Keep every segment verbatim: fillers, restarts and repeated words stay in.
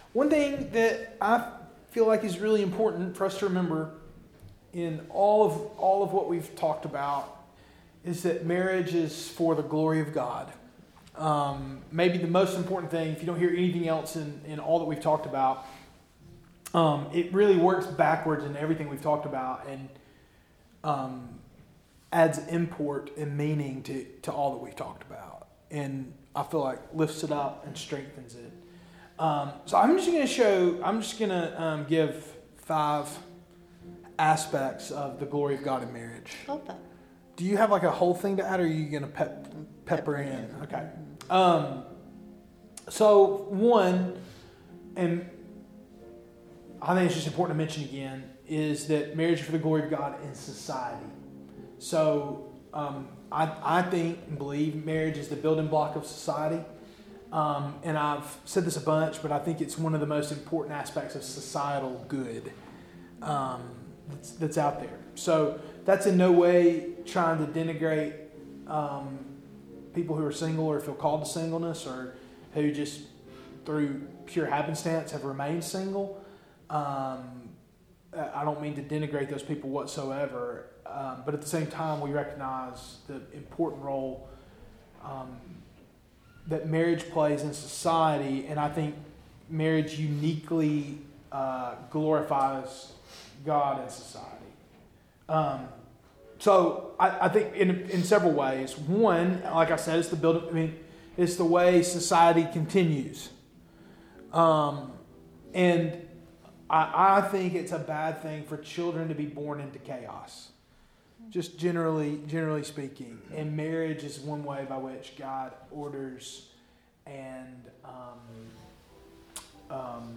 One thing that I feel like is really important for us to remember in all of all of what we've talked about is that marriage is for the glory of God. Um, maybe the most important thing, if you don't hear anything else in, in all that we've talked about, um, it really works backwards in everything we've talked about and um, adds import and meaning to, to all that we've talked about. And I feel like lifts it up and strengthens it. Um, so I'm just going to show, I'm just going to um, give five aspects of the glory of God in marriage. Okay. Do you have like a whole thing to add, or are you going to pep, pepper in? Okay. Um, so one, and I think it's just important to mention again, is that marriage is for the glory of God in society. So um, I, I think and believe marriage is the building block of society. Um, and I've said this a bunch, but I think it's one of the most important aspects of societal good um, that's, that's out there. So that's in no way trying to denigrate um, people who are single or feel called to singleness or who just through pure happenstance have remained single. Um, I don't mean to denigrate those people whatsoever, um, but at the same time we recognize the important role um, that marriage plays in society, and I think marriage uniquely uh, glorifies God in society. Um, so I, I think in in several ways. One, like I said, it's the build. I mean, it's the way society continues, um, and I, I think it's a bad thing for children to be born into chaos. Just generally, generally speaking, and marriage is one way by which God orders and um, um,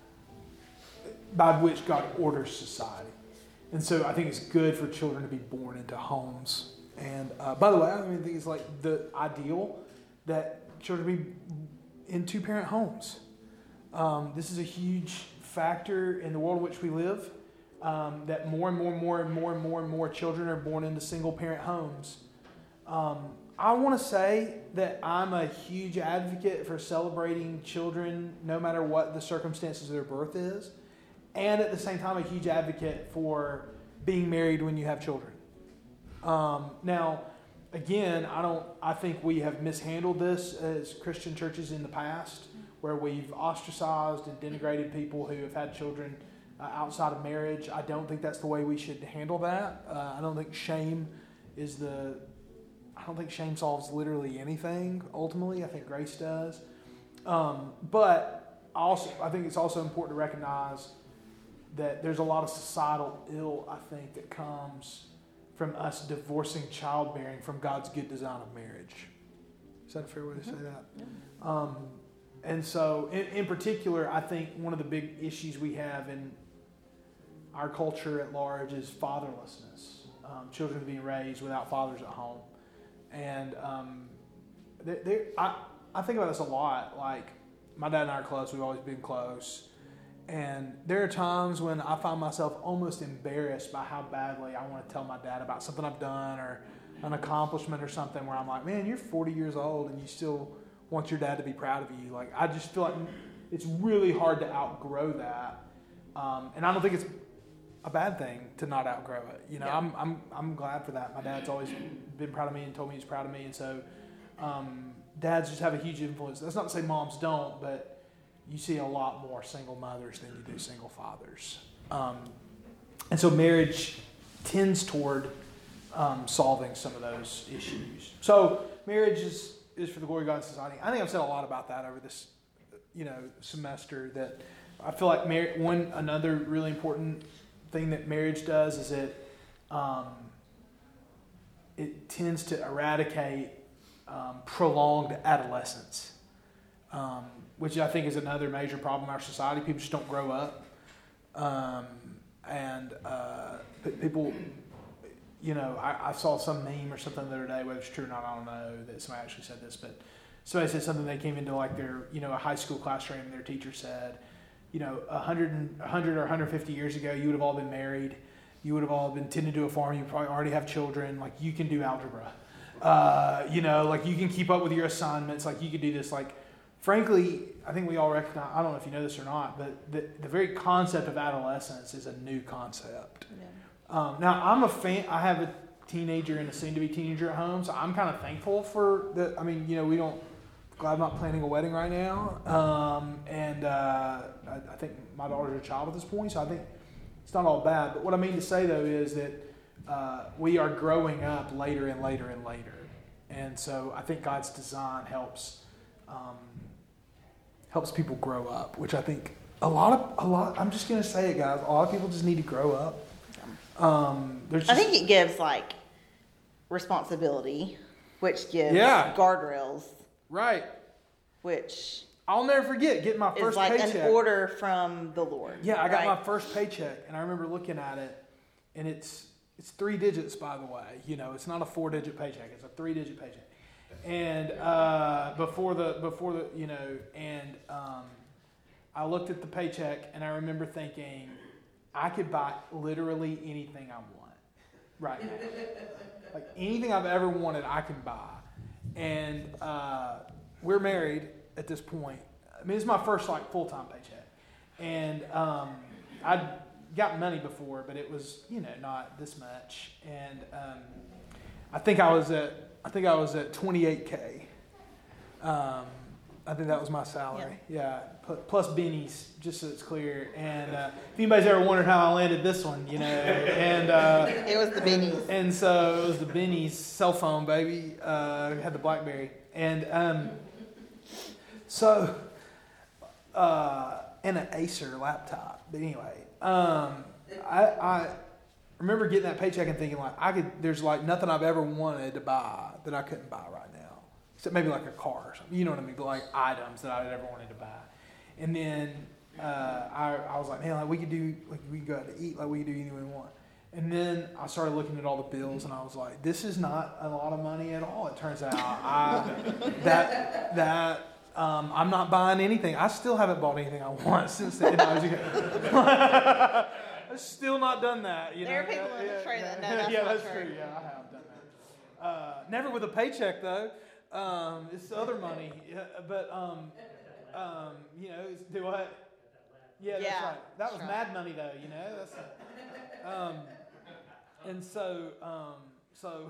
by which God orders society. And so I think it's good for children to be born into homes. And uh, by the way, I mean, I think it's like the ideal that children be in two-parent homes. Um, this is a huge factor in the world in which we live. Um, that more and more and more and more and more and more children are born into single-parent homes. Um, I want to say that I'm a huge advocate for celebrating children no matter what the circumstances of their birth is, and at the same time a huge advocate for being married when you have children. Um, now, again, I don't. I think we have mishandled this as Christian churches in the past, where we've ostracized and denigrated people who have had children Uh, outside of marriage. I don't think that's the way we should handle that. Uh, I don't think shame is the, I don't think shame solves literally anything ultimately. I think grace does. Um, but also, I think it's also important to recognize that there's a lot of societal ill, I think, that comes from us divorcing childbearing from God's good design of marriage. Is that a fair way to say that? Yeah. Um, and so, in, in particular, I think one of the big issues we have in our culture at large is fatherlessness. Um, children being raised without fathers at home. And um, they, they, I, I think about this a lot. Like, my dad and I are close. We've always been close. And there are times when I find myself almost embarrassed by how badly I want to tell my dad about something I've done or an accomplishment or something where I'm like, man, you're forty years old and you still want your dad to be proud of you. Like, I just feel like it's really hard to outgrow that. Um, and I don't think it's a bad thing to not outgrow it. You know, yeah. I'm I'm I'm glad for that. My dad's always been proud of me and told me he's proud of me, and so um, dads just have a huge influence. That's not to say moms don't, but you see a lot more single mothers than you do single fathers. Um, and so marriage tends toward um, solving some of those issues. So marriage is is for the glory of God in society. I think I've said a lot about that over this, you know, semester. That I feel like mar- one another really important thing that marriage does is it um, it tends to eradicate um, prolonged adolescence, um, which I think is another major problem in our society. People just don't grow up, um, and uh, people, you know, I, I saw some meme or something the other day, whether it's true or not, I don't know that somebody actually said this, but somebody said something. They came into like their, you know, a high school classroom, and their teacher said, you know, one hundred, one hundred or one hundred fifty years ago, you would have all been married. You would have all been tending to a farm. You probably already have children. Like, you can do algebra. Uh, you know, like, you can keep up with your assignments. Like, you can do this. Like, frankly, I think we all recognize, I don't know if you know this or not, but the, the very concept of adolescence is a new concept. Yeah. Um, now, I'm a fan, I have a teenager and a soon-to-be teenager at home, so I'm kind of thankful for the, I mean, you know, we don't, glad I'm not planning a wedding right now, um, and uh, I, I think my daughter's a child at this point, so I think it's not all bad, but what I mean to say, though, is that uh, we are growing up later and later and later, and so I think God's design helps um, helps people grow up, which I think a lot of, a lot, I'm just going to say it, guys, a lot of people just need to grow up. Um, there's just, I think it gives, like, responsibility, which gives yeah. guardrails. Right. Which I'll never forget getting my first is like paycheck. an order from the Lord. Yeah, I got right? my first paycheck, and I remember looking at it, and it's it's three digits, by the way. You know, it's not a four-digit paycheck; it's a three-digit paycheck. And uh, before the before the you know, and um, I looked at the paycheck, and I remember thinking, I could buy literally anything I want right now. Like anything I've ever wanted, I can buy. And uh, we're married at this point. I mean, it's my first like full-time paycheck, and um, I'd gotten money before, but it was you know not this much. And um, I think I was at I think I was at twenty-eight K. Um, I think that was my salary. Yeah, yeah. Plus bennies, just so it's clear. And uh, if anybody's ever wondered how I landed this one, you know, and uh, it was the bennies. And so it was the bennies cell phone, baby. Uh, had the BlackBerry, and um, so uh, and an Acer laptop. But anyway, um, I, I remember getting that paycheck and thinking like I could. There's like nothing I've ever wanted to buy that I couldn't buy right now, except maybe like a car or something. You know what I mean? But like items that I'd ever wanted to buy. And then uh, I, I was like, man, like we could do, like we could go out to eat, like we could do anything we want. And then I started looking at all the bills, and I was like, this is not a lot of money at all. It turns out I, that that um, I'm not buying anything. I still haven't bought anything I want since then. I was I've still not done that. You there know? are people yeah, in the yeah, tray yeah, that know that's yeah, not that's true. true. Yeah, I have done that. Uh, never with a paycheck though. Um, it's other money, yeah, but. Um, Um, you know, do what? Yeah, that's yeah, right. That was sure. mad money, though. You know, that's. A, um, and so, um, so,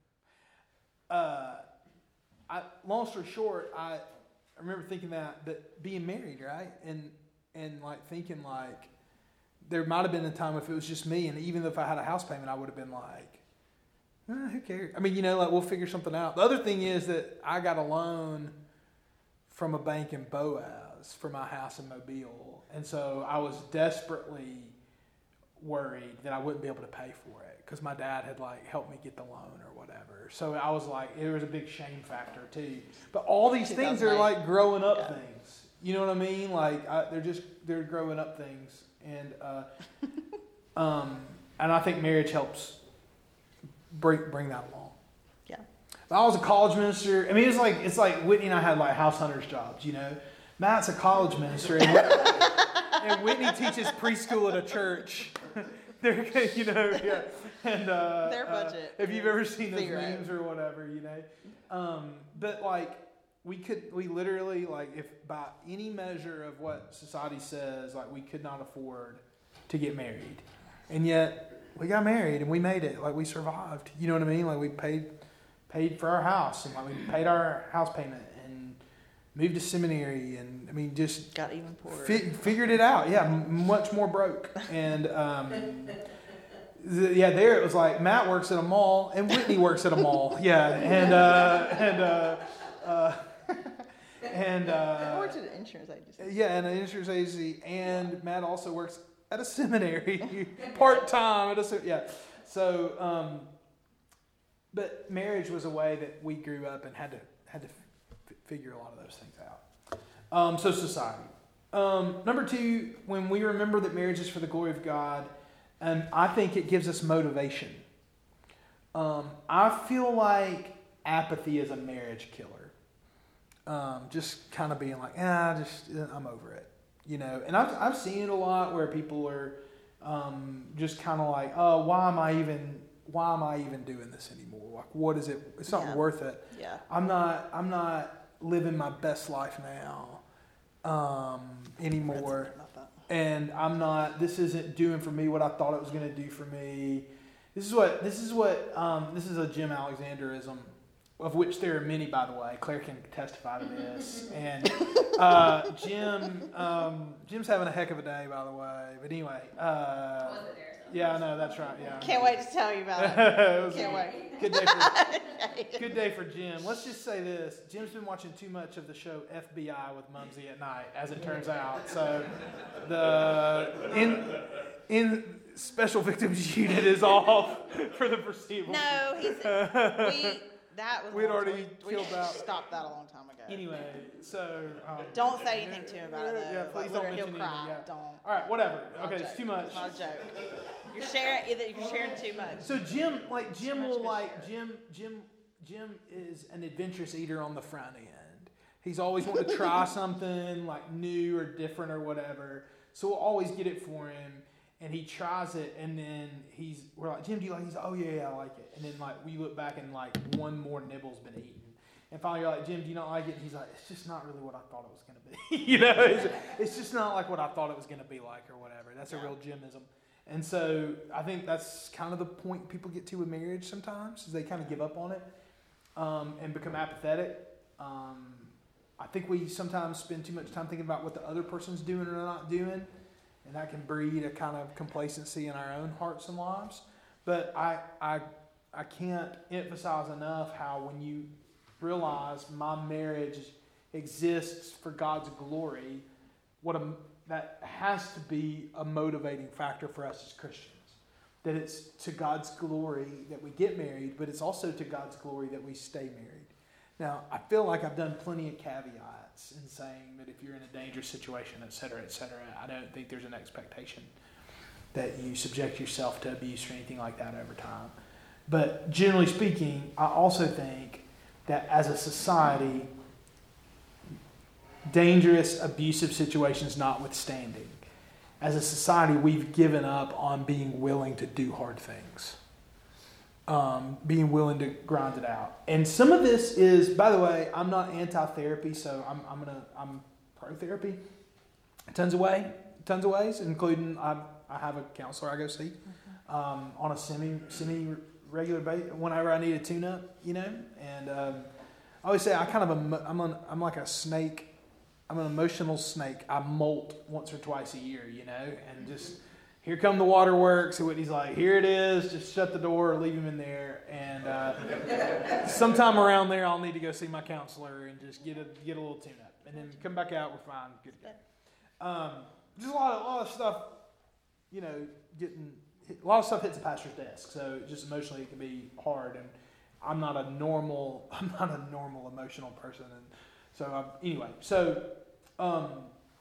uh, I. Long story short, I, I remember thinking that, but being married, right, and and like thinking like, there might have been a time if it was just me, and even if I had a house payment, I would have been like, eh, who cares? I mean, you know, like we'll figure something out. The other thing is that I got a loan from a bank in Boaz for my house in Mobile. And so I was desperately worried that I wouldn't be able to pay for it because my dad had like helped me get the loan or whatever. So I was like, it was a big shame factor too. But all these things are like growing up yeah. things. You know what I mean? Like I, they're just, they're growing up things. And, uh, um, and I think marriage helps bring, bring that along. I was a college minister. I mean, it's like it's like Whitney and I had like house hunters jobs, you know. Matt's a college minister, and, and Whitney teaches preschool at a church. They're, you know, yeah. And uh, their budget. Uh, if you've ever seen those zero. memes or whatever, you know. Um, but like we could, we literally like if by any measure of what society says, like we could not afford to get married, and yet we got married and we made it. Like we survived. You know what I mean? Like we paid. Paid for our house, and like we paid our house payment, and moved to seminary, and I mean, just got even poorer. Fi- figured it out. Yeah, m- much more broke, and um, the, yeah, there it was like Matt works at a mall, and Whitney works at a mall. Yeah, and uh, and uh, uh, and uh, I worked at an insurance agency. Yeah, and an insurance agency, and Matt also works at a seminary part time at a se- yeah. So. Um, But marriage was a way that we grew up and had to had to f- figure a lot of those things out. Um, so society. Um, number two, when we remember that marriage is for the glory of God, and I think it gives us motivation. Um, I feel like apathy is a marriage killer. Um, just kind of being like, ah, just I'm over it, you know. And I've I've seen it a lot where people are um, just kind of like, oh, why am I even why am I even doing this anymore? Like, what is it? It's not yeah. worth it. Yeah. I'm not, I'm not living my best life now um, anymore. And I'm not, this isn't doing for me what I thought it was going to do for me. This is what, this is what, um, this is a Jim Alexanderism, of which there are many, by the way. Claire can testify to this. And uh, Jim, um, Jim's having a heck of a day, by the way. But anyway, uh, yeah, I know, that's right. Yeah. Can't wait to tell you about it. it was Can't a wait. Good day for good day for Jim. Let's just say this: Jim's been watching too much of the show F B I with Mumsy at night, as it turns out. So the in in Special Victims Unit is off for the foreseeable. No, he's we that was We'd long- already we, killed we that. stopped that a long time ago. Anyway, so um, Don't say anything to him about it though. Yeah, please Like, don't literally, mention he'll cry. anything. Yeah. Don't. All right, whatever. Not Okay, a it's joke. too much. It's not a joke. You're sharing either you're sharing too much. So Jim, like Jim, much will good like Jim. Jim. Jim is an adventurous eater on the front end. He's always wanting to try something like new or different or whatever. So we'll always get it for him, and he tries it, and then he's we're like, Jim, do you like? He's like, oh yeah, yeah, I like it. And then like we look back and like one more nibble's been eaten, and finally you're like, Jim, do you not like it? And he's like, it's just not really what I thought it was going to be. You know, it's, it's just not like what I thought it was going to be like or whatever. That's a real Jimism. And so I think that's kind of the point people get to with marriage sometimes, is they kind of give up on it um, and become apathetic. Um, I think we sometimes spend too much time thinking about what the other person's doing or not doing, and that can breed a kind of complacency in our own hearts and lives. But I, I, I can't emphasize enough how when you realize my marriage exists for God's glory, what a that has to be a motivating factor for us as Christians. That it's to God's glory that we get married, but it's also to God's glory that we stay married. Now, I feel like I've done plenty of caveats in saying that if you're in a dangerous situation, et cetera, et cetera, I don't think there's an expectation that you subject yourself to abuse or anything like that over time. But generally speaking, I also think that as a society, dangerous, abusive situations notwithstanding, as a society, we've given up on being willing to do hard things, um, being willing to grind it out. And some of this is, by the way, I'm not anti-therapy, so I'm I'm gonna I'm pro-therapy. Tons of way, tons of ways, including I I have a counselor I go see um, on a semi semi regular basis whenever I need a tune-up, you know. And um, I always say I kind of a, I'm on, I'm like a snake. I'm an emotional snake. I molt once or twice a year, you know, and just here come the waterworks. And Whitney's like, here it is. Just shut the door or leave him in there. And uh, sometime around there, I'll need to go see my counselor and just get a get a little tune up, and then come back out. We're fine. Good to go. Um, just a lot of a lot of stuff, you know, getting a lot of stuff hits the pastor's desk. So just emotionally, it can be hard. And I'm not a normal. I'm not a normal emotional person. And so um, anyway, so um,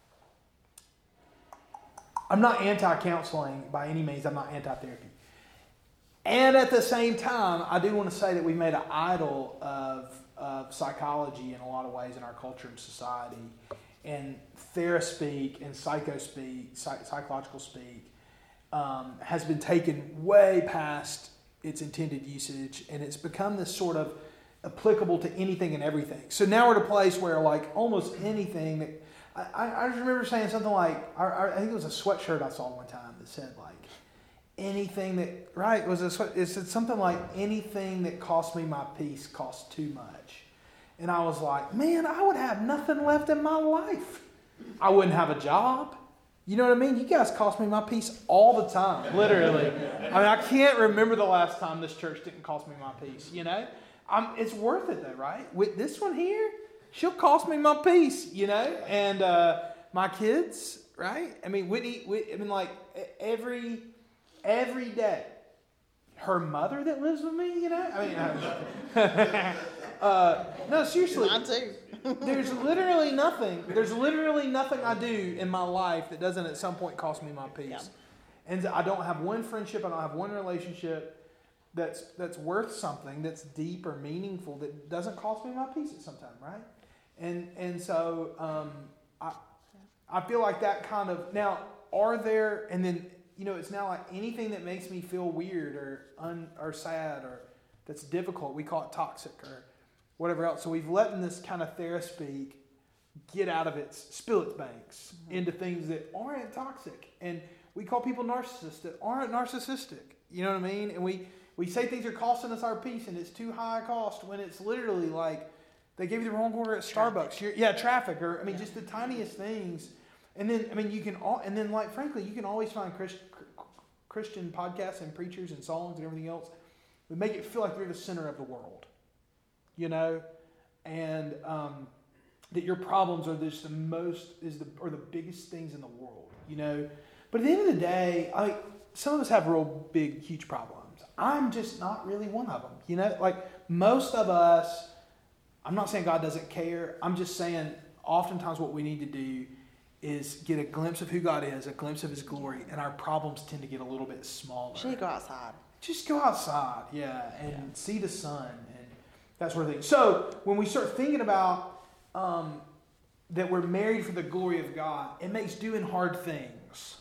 I'm not anti-counseling by any means. I'm not anti-therapy. And at the same time, I do want to say that we've made an idol of, of psychology in a lot of ways in our culture and society. And theraspeak and psychospeak, psych- psychological speak, um, has been taken way past its intended usage, and it's become this sort of applicable to anything and everything. So now we're at a place where like almost anything that I, I just remember saying something like I, I think it was a sweatshirt I saw one time that said like anything that right it was a sweat, it said something like anything that cost me my peace costs too much. And I was like, man, I would have nothing left in my life. I wouldn't have a job. You know what I mean? You guys cost me my peace all the time, literally. I mean, I can't remember the last time this church didn't cost me my peace, you know? I'm, it's worth it though, right? With this one here, she'll cost me my peace, you know? And uh, my kids, right? I mean, Whitney, Whitney, I mean, like every every day, her mother that lives with me, you know? I mean, uh, uh, no, seriously. Mine too. There's literally nothing. There's literally nothing I do in my life that doesn't at some point cost me my peace. Yeah. And I don't have one friendship. I don't have one relationship that's that's worth something, that's deep or meaningful, that doesn't cost me my peace at some time, right? And and so um, I I feel like that kind of now are there and then you know it's now like anything that makes me feel weird or un or sad or that's difficult, we call it toxic or whatever else. So we've let in this kind of theraspeak get out of its, spill its banks mm-hmm. into things that aren't toxic. And we call people narcissists that aren't narcissistic. You know what I mean? And we, we say things are costing us our peace and it's too high a cost when it's literally like they gave you the wrong order at Starbucks. You're, yeah, traffic or, I mean, yeah. just the tiniest things. And then, I mean, you can, all, and then like, frankly, you can always find Christ, Christian podcasts and preachers and songs and everything else that make it feel like you're the center of the world. You know? And um, that your problems are just the most, is the, or the biggest things in the world. You know? But at the end of the day, I, some of us have real big, huge problems. I'm just not really one of them. You know? Like, most of us, I'm not saying God doesn't care. I'm just saying oftentimes what we need to do is get a glimpse of who God is, a glimpse of His glory, and our problems tend to get a little bit smaller. You should go outside. Just go outside, yeah, and yeah. see the sun and that sort of thing. So when we start thinking about um, that we're married for the glory of God, it makes doing hard things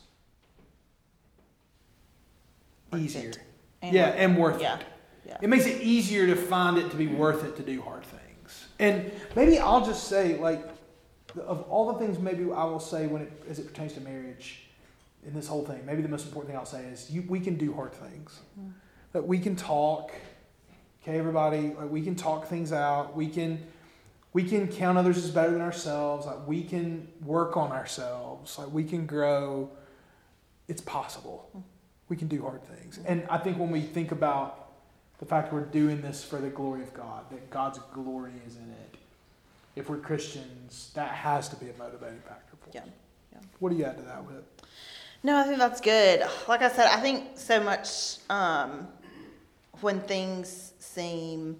worth easier. And yeah, worth and worth yeah. it. Yeah. It makes it easier to find it to be worth it to do hard things. And maybe I'll just say, like, of all the things maybe I will say when it, as it pertains to marriage in this whole thing, maybe the most important thing I'll say is you, we can do hard things. Mm. That we can talk, okay, everybody, like we can talk things out. We can we can count others as better than ourselves. Like we can work on ourselves. Like we can grow. It's possible. Mm. We can do hard things. Mm. And I think when we think about the fact that we're doing this for the glory of God, that God's glory is in it, if we're Christians, that has to be a motivating factor for us. Yeah. Yeah. What do you add to that, Whip? No, I think that's good. Like I said, I think so much um, when things seem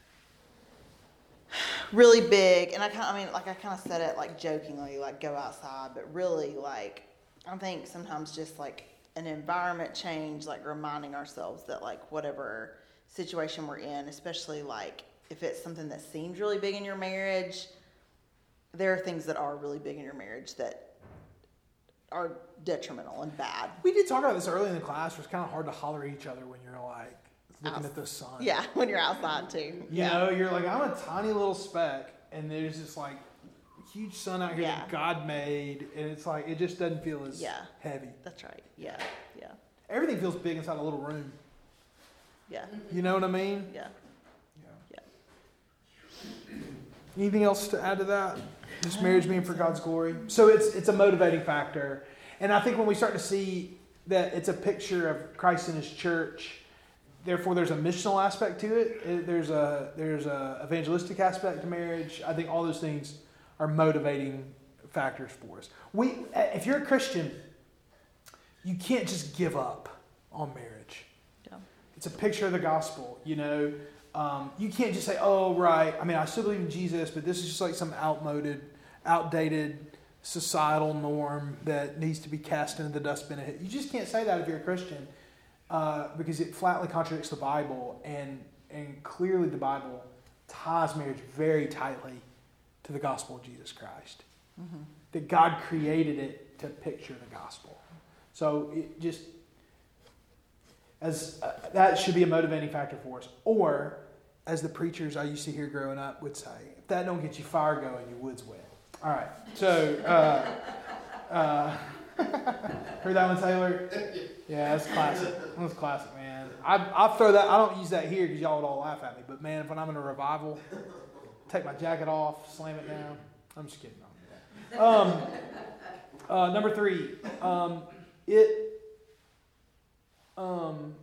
really big, and I kind of, I mean, like I kind of said it like jokingly, like go outside, but really like I think sometimes just like an environment change, like reminding ourselves that like whatever situation we're in, especially like if it's something that seems really big in your marriage, there are things that are really big in your marriage that are detrimental and bad. We did talk about this early in the class. It's kind of hard to holler at each other when you're like looking Out, at the sun. Yeah, when you're outside too. You yeah. know, you're like, I'm a tiny little speck, and there's this like huge sun out here yeah. that God made, and it's like, it just doesn't feel as yeah. heavy. That's right. Yeah, yeah. Everything feels big inside a little room. Yeah. You know what I mean? Yeah. Anything else to add to that? Just marriage being for God's glory. So it's it's a motivating factor. And I think when we start to see that it's a picture of Christ and His church, therefore there's a missional aspect to it. There's a there's a evangelistic aspect to marriage. I think all those things are motivating factors for us. We, if you're a Christian, you can't just give up on marriage. Yeah. It's a picture of the gospel, you know. Um, you can't just say, oh, right, I mean, I still believe in Jesus, but this is just like some outmoded, outdated societal norm that needs to be cast into the dustbin. You just can't say that if you're a Christian uh, because it flatly contradicts the Bible, and, and clearly the Bible ties marriage very tightly to the gospel of Jesus Christ. Mm-hmm. That God created it to picture the gospel. So it just... As uh, that should be a motivating factor for us. Or, as the preachers I used to hear growing up would say, if that don't get you fire going, your wood's wet. All right. So, uh, uh, heard that one, Taylor? Yeah, that's classic. That's classic, man. I I throw that. I don't use that here because y'all would all laugh at me. But man, when I'm in a revival, take my jacket off, slam it down. I'm just kidding. Um, uh, number three, um, it. Um,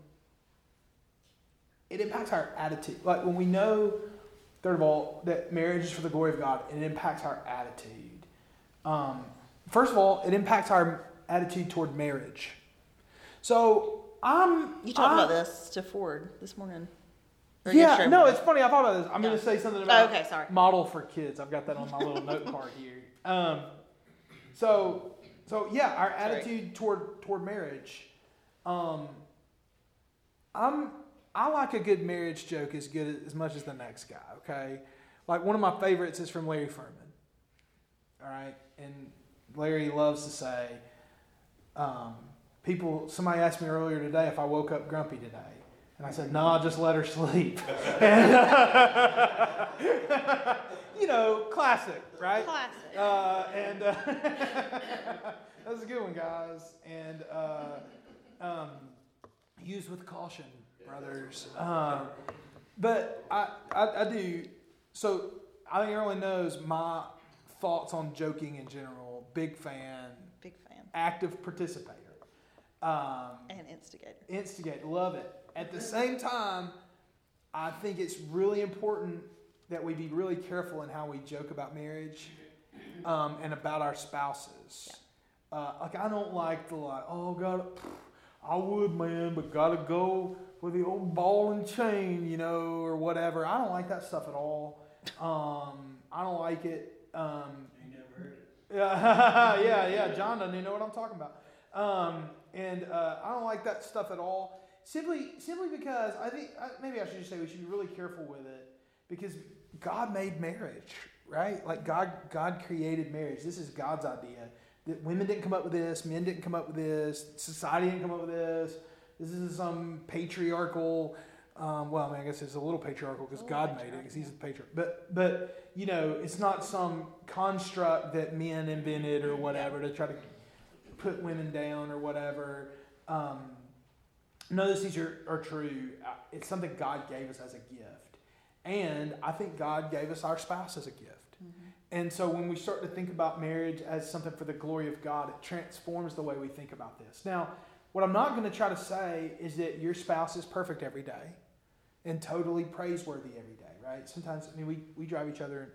it impacts our attitude. Like when we know, third of all, that marriage is for the glory of God, it impacts our attitude. Um, first of all, it impacts our attitude toward marriage. So I'm. You talked I'm, about this to Ford this morning. Or yeah, no, it's funny. I thought about this. I'm no. going to say something about oh, okay, sorry. model for kids. I've got that on my little note card here. Um, so, so yeah, our attitude sorry. toward toward marriage. Um, I'm I like a good marriage joke as good as much as the next guy. Okay, like one of my favorites is from Larry Furman. All right, and Larry loves to say, um, people. Somebody asked me earlier today if I woke up grumpy today, and I said, "No, nah, just let her sleep." and, you know, classic, right? Classic. Uh, and uh, that was a good one, guys. And uh, um, use with caution, brothers. Um, but I, I, I do. So I think everyone knows my thoughts on joking in general. Big fan. Big fan. Active participator. Um, and instigator. Instigate. Love it. At the same time, I think it's really important that we be really careful in how we joke about marriage um, and about our spouses. Yeah. Uh, like, I don't like the, like, oh, God, I would, man, but got to go with the old ball and chain, you know, or whatever. I don't like that stuff at all. Um, I don't like it. Um, You never heard it. yeah, yeah, yeah. John doesn't even know what I'm talking about. Um, and uh, I don't like that stuff at all. Simply, simply because I think maybe I should just say we should be really careful with it because God made marriage, right? Like God, God created marriage. This is God's idea. That women didn't come up with this, men didn't come up with this, society didn't come up with this. This is some patriarchal. Um, well, I mean, I guess it's a little patriarchal because God made it because He's the patriarch. But, but you know, it's not some construct that men invented or whatever to try to put women down or whatever. Um, none of those things are, are true. It's something God gave us as a gift. And I think God gave us our spouse as a gift. Mm-hmm. And so when we start to think about marriage as something for the glory of God, it transforms the way we think about this. Now, what I'm not going to try to say is that your spouse is perfect every day and totally praiseworthy every day, right? Sometimes, I mean, we, we drive each other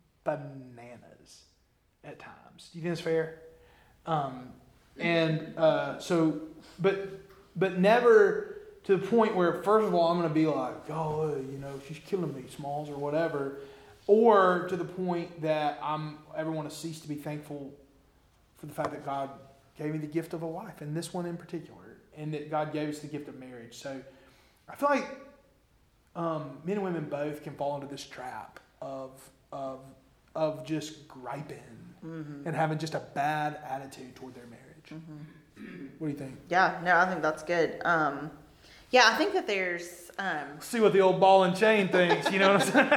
bananas at times. Do you think that's fair? Um, and uh, so, but but never to the point where, first of all, I'm going to be like, oh, you know, she's killing me, Smalls, or whatever. Or to the point that I'm ever want to cease to be thankful for the fact that God gave me the gift of a wife, and this one in particular, and that God gave us the gift of marriage. So I feel like um, men and women both can fall into this trap of of of just griping mm-hmm. and having just a bad attitude toward their marriage. Mm-hmm. What do you think? Yeah, no, I think that's good. Um, yeah, I think that there's... Um, See what the old ball and chain thinks, you know what I'm saying?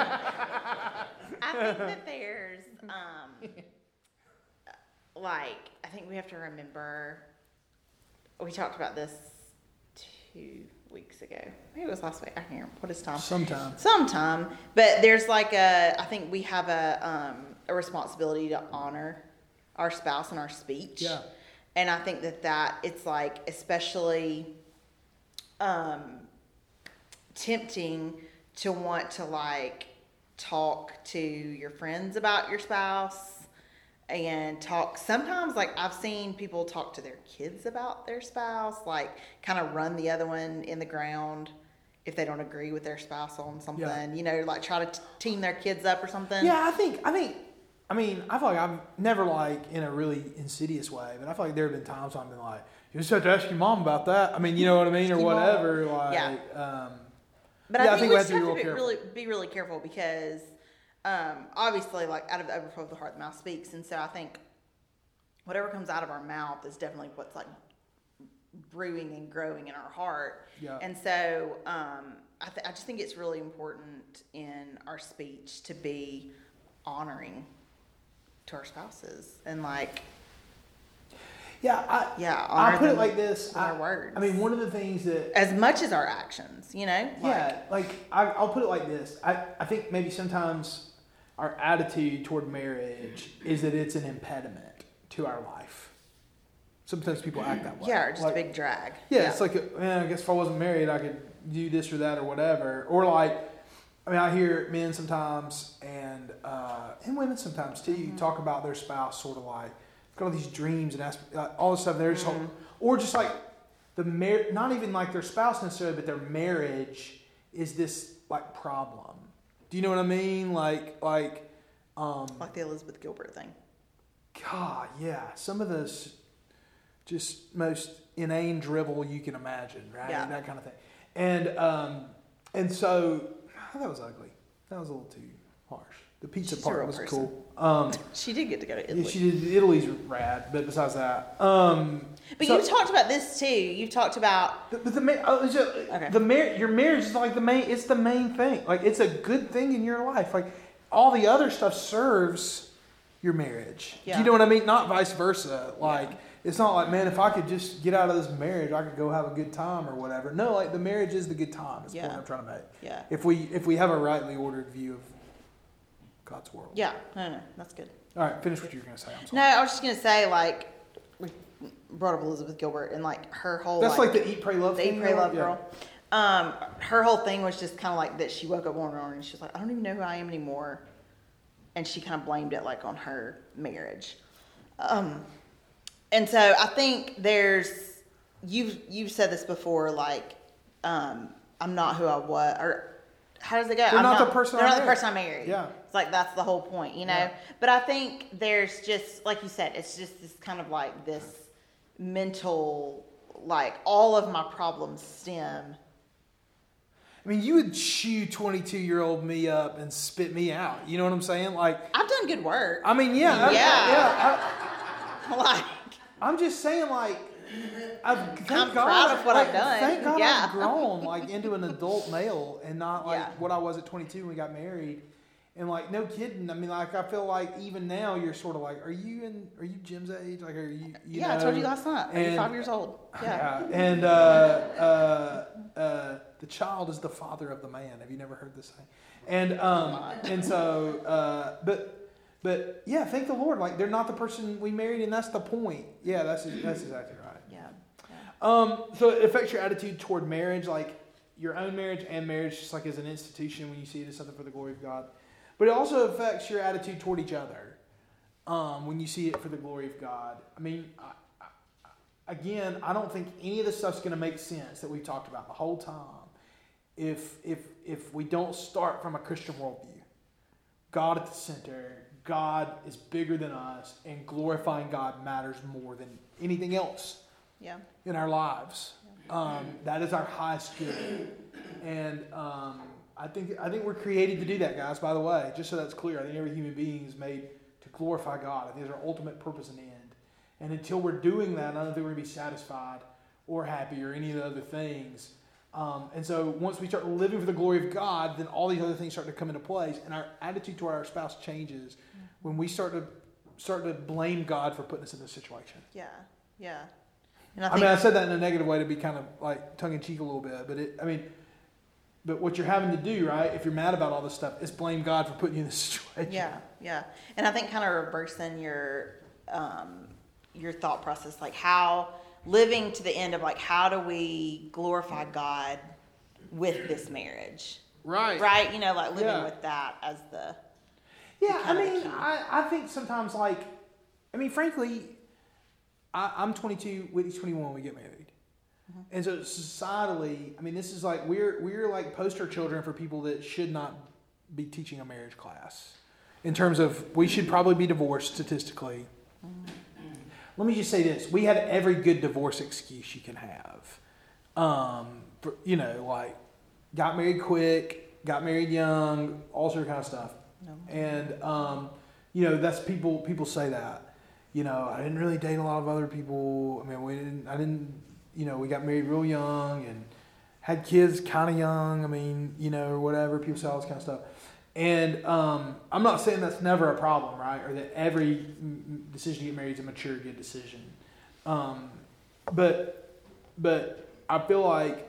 I think that there's, um, like, I think we have to remember, we talked about this two weeks ago. Maybe it was last week. I can't remember. What is time? Sometime. Sometime. But there's like a, I think we have a, um, a responsibility to honor our spouse in our speech. Yeah. And I think that that, it's like, especially, um, tempting to want to like talk to your friends about your spouse and talk sometimes like I've seen people talk to their kids about their spouse, like kind of run the other one in the ground if they don't agree with their spouse on something, yeah. you know, like try to t- team their kids up or something. Yeah, I think I think I mean I feel like I've never like in a really insidious way, but I feel like there have been times I've been like, you just have to ask your mom about that. I mean, you know what I mean, or whatever. Like, yeah. um, But yeah, I, think I think we we just have to have be to be real really, be really careful because um, obviously, like, out of the overflow of the heart, the mouth speaks. And so I think whatever comes out of our mouth is definitely what's, like, brewing and growing in our heart. Yeah. And so um, I, th- I just think it's really important in our speech to be honoring to our spouses and, like... Yeah, I, yeah, I put it like this. I, our words. I mean, one of the things that... As much as our actions, you know? Like, yeah, like, I, I'll put it like this. I, I think maybe sometimes our attitude toward marriage is that it's an impediment to our life. Sometimes people act that way. Yeah, or just like, a big drag. Yeah, yeah. it's like, a, man, I guess if I wasn't married, I could do this or that or whatever. Or like, I mean, I hear men sometimes and uh, and women sometimes too mm-hmm. talk about their spouse sort of like, got all these dreams and asp- uh, all this stuff. They're just, mm-hmm. or just like the mar- not even like their spouse necessarily, but their marriage is this like problem. Do you know what I mean? Like, like, um, like the Elizabeth Gilbert thing. God, yeah, some of those just most inane drivel you can imagine, right? Yeah. That kind of thing. And um, and so that was ugly. That was a little too harsh. The pizza She's part was person. cool. Um, she did get to go to Italy. Yeah, she did. Italy's rad, but besides that, um, but so, you've talked about this too. You've talked about the, the, the, uh, just, okay. the mar- your marriage is like the main. It's the main thing. Like it's a good thing in your life. Like all the other stuff serves your marriage. Yeah. Do you know what I mean? Not vice versa. Like, Yeah. it's not like, man, if I could just get out of this marriage, I could go have a good time or whatever. No, like the marriage is the good time. Is the Yeah. point I'm trying to make. Yeah. If we if we have a rightly ordered view of God's world. Yeah. No, no, that's good. All right, finish what you were going to say. I'm sorry. No, I was just gonna say like we brought up Elizabeth Gilbert and like her whole That's like, like the Eat, Pray, Love the thing. Eat, Pray, Love Yeah. girl. Um, her whole thing was just kind of like that. She woke up one morning and she was like, I don't even know who I am anymore, and she kind of blamed it like on her marriage. Um, and so I think there's you've you've said this before, like um, I'm not who I was, or how does it go? They're I'm not the person They're I not the married. person I married. Yeah. It's like that's the whole point, you know. Yeah. But I think there's just like you said, it's just this kind of like this mental, like all of my problems stem. I mean, you would chew twenty-two-year-old me up and spit me out. You know what I'm saying? Like, I've done good work. I mean, yeah. I- Yeah. yeah. I, like I'm just saying, like, I've, thank I'm God, proud of what like, I've done. Thank God Yeah. I've grown, like, into an adult male and not, like, Yeah. what I was at twenty-two when we got married. And, like, no kidding. I mean, like, I feel like even now you're sort of like, are you in, are you Jim's age? Like, are you, you yeah, know? I told you last night. Are you and- five years old? Yeah. Yeah. And, uh, uh, uh, the child is the father of the man. Have you never heard this saying? And, um, and so, uh, but, But yeah, thank the Lord. Like, they're not the person we married, and that's the point. Yeah, that's that's exactly right. Yeah. yeah. Um, so it affects your attitude toward marriage, like your own marriage and marriage, just like as an institution when you see it as something for the glory of God. But it also affects your attitude toward each other um, when you see it for the glory of God. I mean, I, I, again, I don't think any of this stuff's going to make sense that we've talked about the whole time if if if we don't start from a Christian worldview. God at the center. God is bigger than us, and glorifying God matters more than anything else Yeah. in our lives. Um, that is our highest good, and um, I think I think we're created to do that, guys. By the way, just so that's clear, I think every human being is made to glorify God. I think it's our ultimate purpose and end. And until we're doing that, I don't think we're going to be satisfied or happy or any of the other things. Um, and so once we start living for the glory of God, then all these other things start to come into place, and our attitude toward our spouse changes when we start to start to blame God for putting us in this situation. Yeah. Yeah. And I, I, think, mean, I said that in a negative way to be kind of like tongue in cheek a little bit, but it, I mean, but what you're having to do, right, if you're mad about all this stuff, is blame God for putting you in this situation. Yeah, yeah. And I think kind of reversing your um, your thought process, like how living to the end of like how do we glorify God with this marriage, Right. right? You know, like living Yeah. with that as the Yeah, I kind of the mean, key. I, I think sometimes, like, I mean, frankly, I, I'm twenty-two, Whitney's twenty-one when we get married. Mm-hmm. And so societally, I mean, this is like, we're, we're like poster children for people that should not be teaching a marriage class. In terms of, we should probably be divorced statistically. Mm-hmm. Let me just say this. We had every good divorce excuse you can have. Um, for, you know, like, got married quick, got married young, all sort of kind of stuff. No. And, um, you know, that's people, people say that, you know, I didn't really date a lot of other people. I mean, we didn't, I didn't, you know, we got married real young and had kids kind of young. I mean, you know, or whatever, people say all this kind of stuff. And, um, I'm not saying that's never a problem, right? Or that every m- decision to get married is a mature, good decision. Um, but, but I feel like,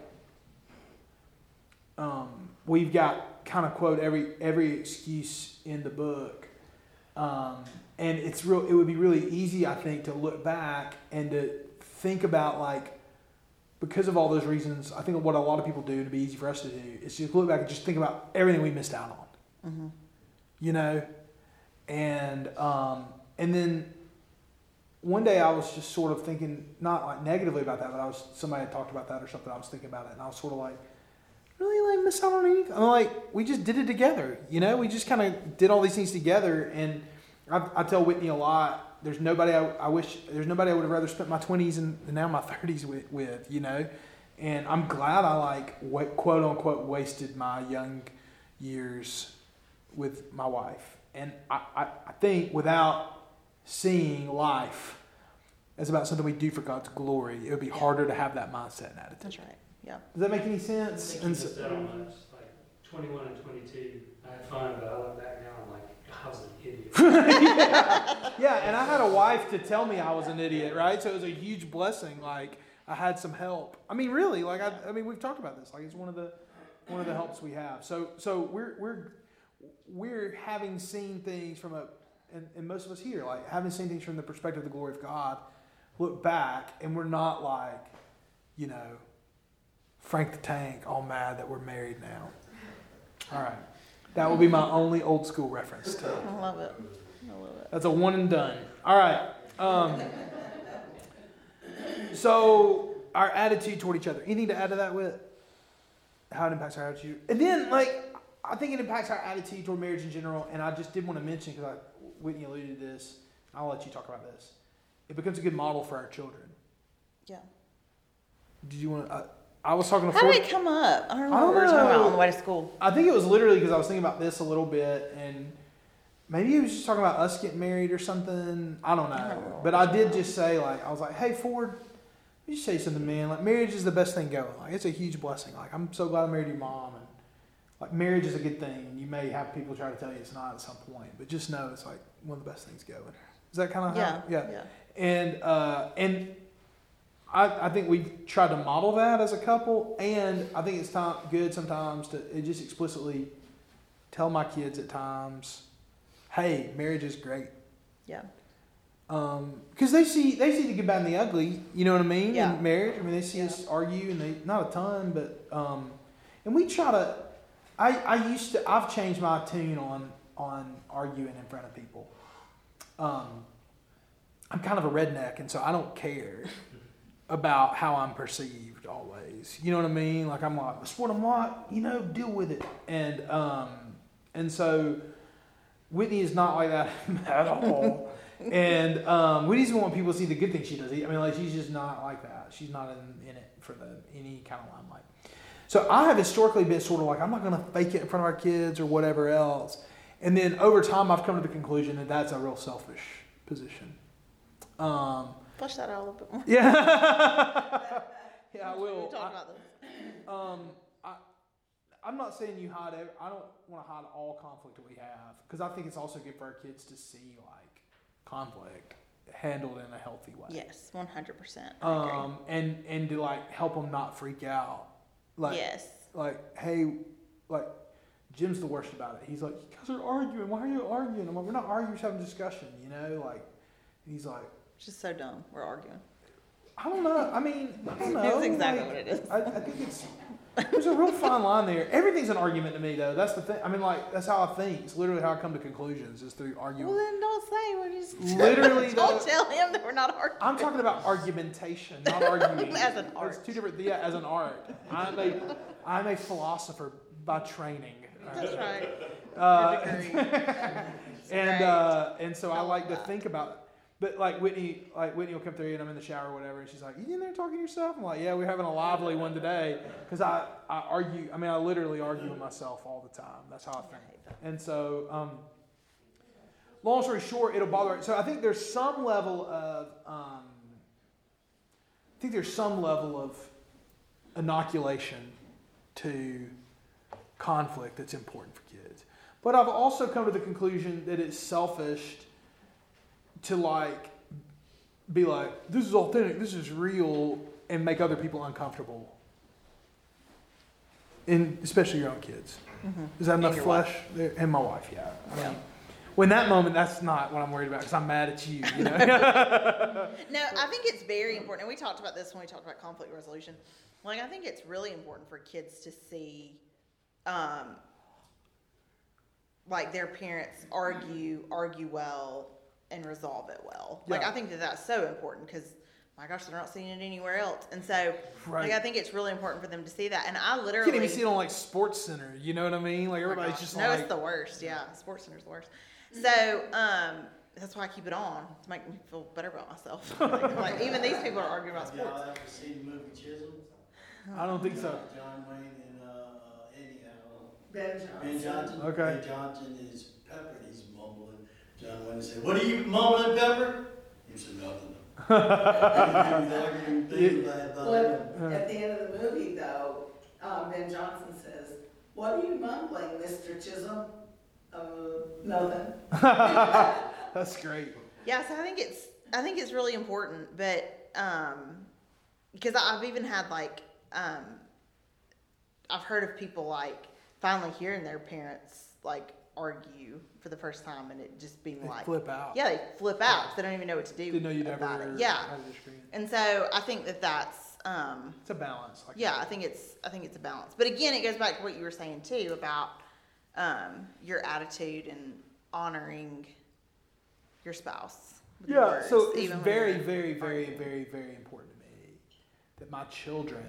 um, we've got kind of quote every every excuse in the book, um, and it's real. It would be really easy, I think, to look back and to think about like because of all those reasons. I think what a lot of people do, and it'd be easy for us to do, is just look back and just think about everything we missed out on. Mm-hmm. You know, and um, and then one day I was just sort of thinking not like negatively about that, but I was somebody had talked about that or something. I was thinking about it, and I was sort of like. Really like miss out on anything. I'm like, we just did it together, you know. We just kind of did all these things together, and I, I tell Whitney a lot. There's nobody I, I wish. There's nobody I would have rather spent my twenties and, and now my thirties with, with, you know. And I'm glad I like wa- quote unquote wasted my young years with my wife. And I, I, I think without seeing life as about something we do for God's glory, it would be harder to have that mindset and attitude. That's right. Yeah. Does that make any I sense? think you And so- missed out on much. Like twenty-one and twenty-two, I had fun, but I look back now, I'm like, I was an idiot. yeah. yeah, and I had a wife to tell me I was an idiot, right? So it was a huge blessing. Like I had some help. I mean, really, like I, I mean, we've talked about this. Like it's one of the one of the helps we have. So so we're we're we're having seen things from a, and, and most of us here, like having seen things from the perspective of the glory of God, look back, and we're not like, you know, Frank the Tank, all mad that we're married now. All right. That will be my only old school reference to it. I love it. I love it. That's a one and done. All right. Um, so our attitude toward each other. Anything to add to that with how it impacts our attitude? And then, like, I think it impacts our attitude toward marriage in general. And I just did want to mention, because Whitney alluded to this, I'll let you talk about this. It becomes a good model for our children. Yeah. Did you want to... Uh, I was talking to How Ford. did it come up? I don't know I don't what we were talking know. about on the way to school. I think it was literally because I was thinking about this a little bit, and maybe he was just talking about us getting married or something. I don't know. I don't know. But I did just say, like, I was like, hey, Ford, let me just say something, man. Like, marriage is the best thing going. Like, it's a huge blessing. Like, I'm so glad I married your mom. And, like, marriage is a good thing. And you may have people try to tell you it's not at some point. But just know it's, like, one of the best things going. Is that kind of Yeah. how? Yeah. yeah. And, uh, and... I, I think we've tried to model that as a couple, and I think it's time, good sometimes to it just explicitly tell my kids at times, hey, marriage is great. Yeah. Um, because they see they see the good, bad, and the ugly. You know what I mean? Yeah. In marriage, I mean, they see Yeah. us argue, and they not a ton, but um, and we try to. I I used to. I've changed my tune on on arguing in front of people. Um, I'm kind of a redneck, and so I don't care about how I'm perceived always. You know what I mean? Like I'm like, that's what I'm like, you know, deal with it. And um and so Whitney is not like that at all. And um we just want people to see the good things she does. I mean, like she's just not like that. She's not in, in it for the any kind of limelight. So I have historically been sort of like, I'm not gonna fake it in front of our kids or whatever else. And then over time I've come to the conclusion that that's a real selfish position. Um Flush that out a little bit more. Yeah, yeah, I will. We'll talk I, about this. um, I, I'm not saying you hide. Every, I don't want to hide all conflict that we have, because I think it's also good for our kids to see like conflict handled in a healthy way. Yes, one hundred percent. Um, and and to like help them not freak out. Like, yes. Like, hey, like Jim's the worst about it. He's like, you guys are arguing. Why are you arguing? I'm like, we're not arguing. We're just having a discussion. You know, like, and he's like. It's just so dumb. We're arguing. I don't know. I mean, I don't know. That's exactly like, what it is. I, I think it's there's a real fine line there. Everything's an argument to me, though. That's the thing. I mean, like that's how I think. It's literally how I come to conclusions is through arguing. Well, then don't say what you just Literally, don't though, tell him that we're not arguing. I'm talking about argumentation, not arguing. As an art. It's two different. Yeah, as an art. I'm a I'm a philosopher by training. That's right. Uh, Your degree. and uh, and so I like to that. think about it. But like Whitney, like Whitney will come through and I'm in the shower or whatever, and she's like, "You in there talking to yourself?" I'm like, "Yeah, we're having a lively one today." Because I, I argue. I mean, I literally argue with myself all the time. That's how I think. And so, um, long story short, it'll bother. So I think there's some level of, um, I think there's some level of inoculation to conflict that's important for kids. But I've also come to the conclusion that it's selfish to like be like, this is authentic, this is real, and make other people uncomfortable. And especially your own kids. Mm-hmm. Is that enough flesh? There? And my wife, yeah. I Yeah. mean, well, in that moment, that's not what I'm worried about because I'm mad at you. You know? No, I think it's very important, and we talked about this when we talked about conflict resolution. Like, I think it's really important for kids to see, um, like their parents argue, argue well, and resolve it well. Like, Yeah. I think that that's so important because, my gosh, they're not seeing it anywhere else. And so, Right. like, I think it's really important for them to see that. And I You literally can't even see it on like Sports Center. You know what I mean? Like Oh my everybody's gosh. just no, like, it's the worst. Yeah, Sports Center's the worst. So, um, that's why I keep it on to make me feel better about myself. like, like, even these people are arguing about Have y'all sports. ever seen the movie Chisholm? I don't think so. John Wayne and uh, uh, Eddie Allen. Ben Johnson. Ben Johnson. Okay. Ben Johnson is Pepper. He's mumbling. John Wayne said, "What are you mumbling, Pepper?" He said, "Nothing." He was arguing things about Well, him. at the end of the movie, though, um, Ben Johnson says, "What are you mumbling, Mister Chisholm?" Uh, nothing. That's great. Yeah, so I think it's I think it's really important, but um, because I've even had like um, I've heard of people like finally hearing their parents like argue for the first time, and it just being They like flip out. Yeah, they flip out. 'Cause they don't even know what to do. Didn't know you'd about ever it. Yeah, had a disagreement. and so I think that that's um, It's a balance. Like yeah, I think it's I think it's a balance. But again, it goes back to what you were saying too about um, your attitude and honoring your spouse. with your Yeah, words, so it's even when very, you're very, very, arguing. very, very important to me that my children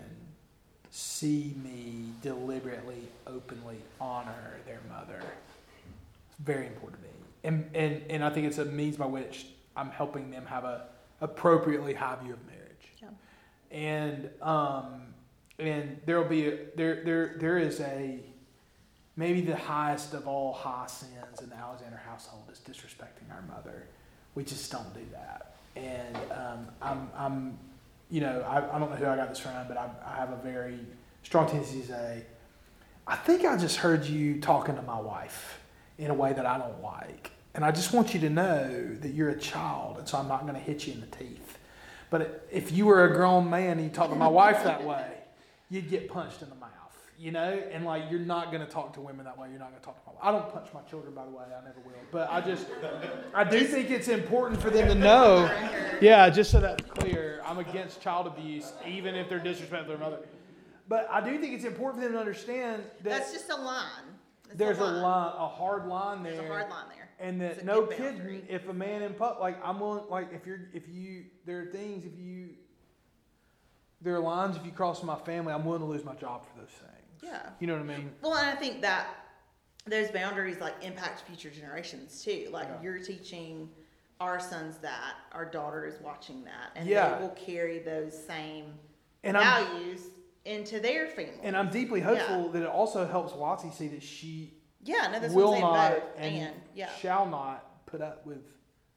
see me deliberately, openly honor their mother. It's very important to me. And, and, and I think it's a means by which I'm helping them have a appropriately high view of marriage. Yeah. And um, and there'll be a, there there there is a maybe the highest of all high sins in the Alexander household is disrespecting our mother. We just don't do that. And um, I'm I'm you know I, I don't know who I got this from, but I, I have a very strong tendency to say, I think I just heard you talking to my wife in a way that I don't like. And I just want you to know that you're a child, and so I'm not going to hit you in the teeth. But if you were a grown man and you talked to my wife that way, you'd get punched in the mouth, you know? And, like, you're not going to talk to women that way. You're not going to talk to my wife. I don't punch my children, by the way. I never will. But I just, I do think it's important for them to know. Yeah, just so that's clear, I'm against child abuse, even if they're disrespectful to their mother. But I do think it's important for them to understand that That's just a line. It's there's a a line. line, a hard line there. There's a hard line there. And It's that a no good boundary. kidding, if a man in public, like I'm willing, like if you're, if you, there are things, if you, there are lines, if you cross my family, I'm willing to lose my job for those things. Yeah. You know what I mean? Well, and I think that those boundaries like impact future generations too. Like Yeah. you're teaching our sons that, our daughter is watching that, and Yeah. they will carry those same And I'm, values into their family. and I'm deeply hopeful that it also helps Watsi see that she yeah, no, that's will what I'm saying, not both and, and yeah, shall not put up with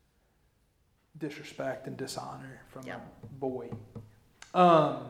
disrespect and dishonor from Yeah. a boy. Um,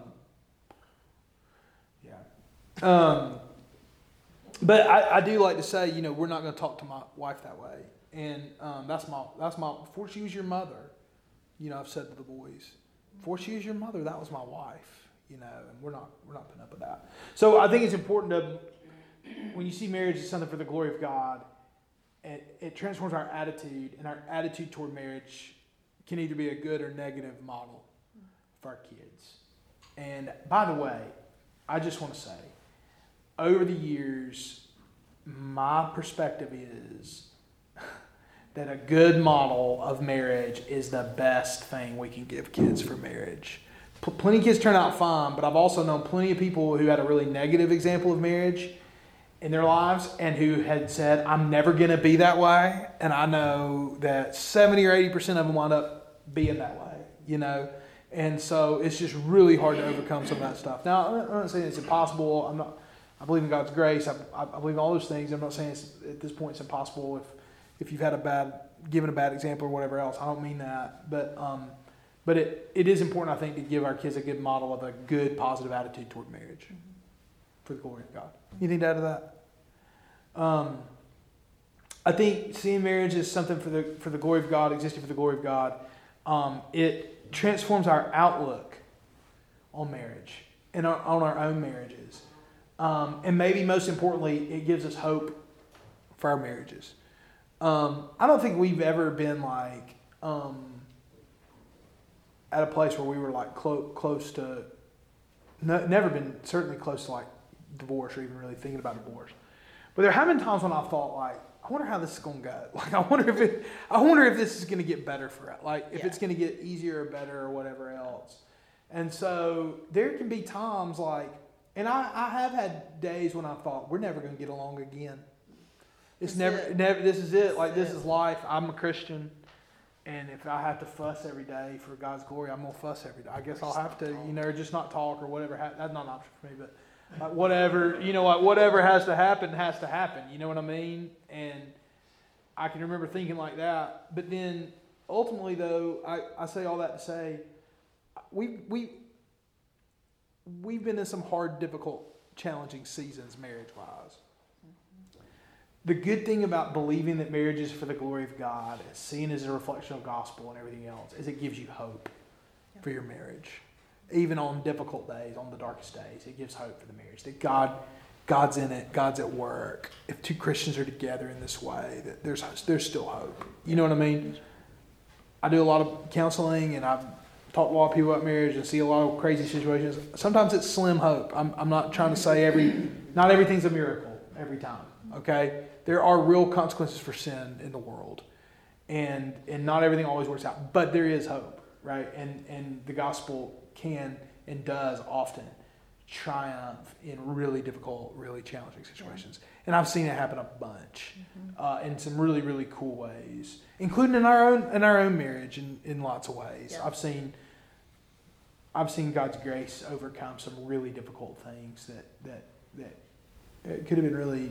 yeah. Um, but I, I do like to say, you know, we're not going to talk to my wife that way. And um, that's my, that's my, before she was your mother, you know, I've said to the boys, before she was your mother, that was my wife, you know, and we're not, we're not putting up with that. So I think it's important to, when you see marriage as something for the glory of God, it, it transforms our attitude, and our attitude toward marriage can either be a good or negative model for our kids. And by the way, I just want to say, over the years, my perspective is that a good model of marriage is the best thing we can give kids for marriage. P- plenty of kids turn out fine, but I've also known plenty of people who had a really negative example of marriage in their lives and who had said, I'm never going to be that way. And I know that seventy or eighty percent of them wind up being that way, you know. And so it's just really hard to overcome some of that stuff. Now, I'm not, I'm not saying it's impossible. I'm not. I believe in God's grace. I, I, I believe in all those things. I'm not saying it's, at this point it's impossible if, if you've had a bad, given a bad example or whatever else. I don't mean that. But um, but it, it is important, I think, to give our kids a good model of a good, positive attitude toward marriage for the glory of God. Anything to add to that? Um, I think seeing marriage as something for the for the glory of God, existing for the glory of God, um, it transforms our outlook on marriage and our, on our own marriages. Um, and maybe most importantly, it gives us hope for our marriages. Um, I don't think we've ever been like um, at a place where we were like clo- close to, no, never been certainly close to like divorce or even really thinking about divorce. But there have been times when I thought like, I wonder how this is going to go. Like, I wonder if it, I wonder if this is going to get better for it. Like, if Yeah. it's going to get easier or better or whatever else. And so there can be times like, and I, I have had days when I thought we're never going to get along again. It's That's never, it. never. This is it. Like, That's this it. is life. I'm a Christian, and if I have to fuss every day for God's glory, I'm gonna fuss every day. I guess I'll have to, you know, or just not talk or whatever. Ha- That's not an option for me, but. Like whatever, you know, like whatever has to happen has to happen. You know what I mean? And I can remember thinking like that. But then ultimately, though, I, I say all that to say, we we we've been in some hard, difficult, challenging seasons marriage wise. the good thing about believing that marriage is for the glory of God, is seen as a reflection of gospel and everything else, is it gives you hope Yeah. for your marriage. Even on difficult days, on the darkest days, it gives hope for the marriage. That God, God's in it, God's at work. If two Christians are together in this way, that there's there's still hope. You know what I mean? I do a lot of counseling, and I've talked to a lot of people about marriage and see a lot of crazy situations. Sometimes it's slim hope. I'm I'm not trying to say every not everything's a miracle every time. Okay, there are real consequences for sin in the world, and and not everything always works out. But there is hope, right? And and the gospel can and does often triumph in really difficult, really challenging situations. Yeah. And I've seen it happen a bunch, mm-hmm. uh, in some really, really cool ways, including in our own in our own marriage in, in lots of ways. Yeah. I've seen I've seen God's grace overcome some really difficult things that that that it could have been really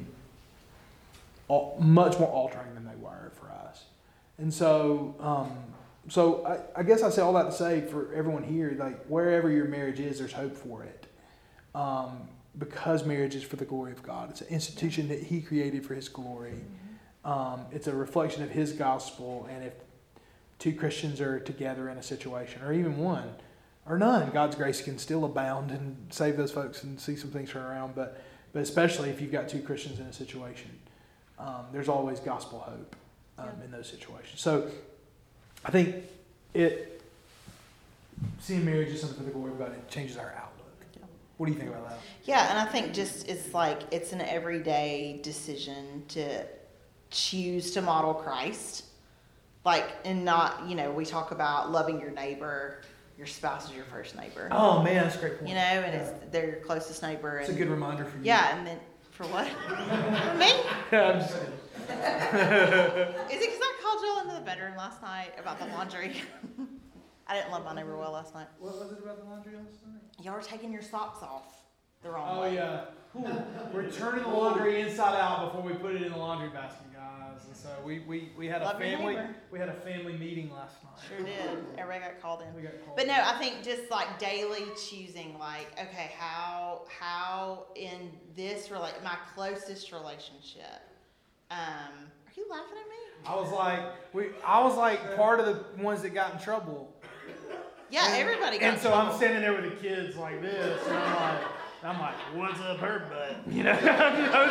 all, much more altering than they were for us. And so um, so I, I guess I say all that to say for everyone here, like wherever your marriage is, there's hope for it. Um, because marriage is for the glory of God. It's an institution that He created for His glory. Mm-hmm. Um, it's a reflection of His gospel. And if two Christians are together in a situation, or even one, or none, God's grace can still abound and save those folks and see some things turn around. But but especially if you've got two Christians in a situation, um, there's always gospel hope um, yeah. in those situations. So I think it seeing marriage as something for the glory of God, it changes our outlook. What do you think about that? Yeah, and I think just it's like it's an everyday decision to choose to model Christ. Like, and not, you know, we talk about loving your neighbor. Your spouse is your first neighbor. Oh, man, that's a great point. You know, and yeah. it's, they're your closest neighbor. It's and, a good reminder for you. Yeah, and then, for what? For me? Yeah, I'm just kidding. Is it because I called y'all into the bedroom last night about the laundry? I didn't love my neighbor well last night. What was it about the laundry last night? Y'all were taking your socks off the wrong oh, way. Oh, yeah. We're turning the laundry inside out before we put it in the laundry basket, guys. And so we, we, we had Love a family we had a family meeting last night. Sure did. Everybody got called in. We got called but no, in. I think just like daily choosing, like, okay, how how in this rela- my closest relationship, um, are you laughing at me? I was like, we. I was like part of the ones that got in trouble. Yeah, and, everybody got And in so trouble. I'm standing there with the kids like this, and I'm like, I'm like, what's up, her butt? You know, I'm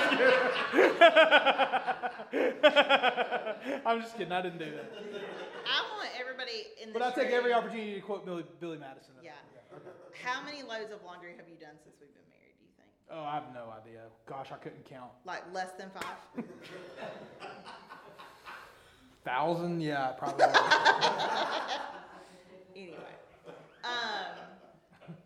just kidding. I'm just kidding. I didn't do that. I want everybody in the But I take every opportunity to quote Billy, Billy Madison. Yeah. How many loads of laundry have you done since we've been married, do you think? Oh, I have no idea. Gosh, I couldn't count. Like less than five? Thousand? Yeah, probably. Anyway. Um,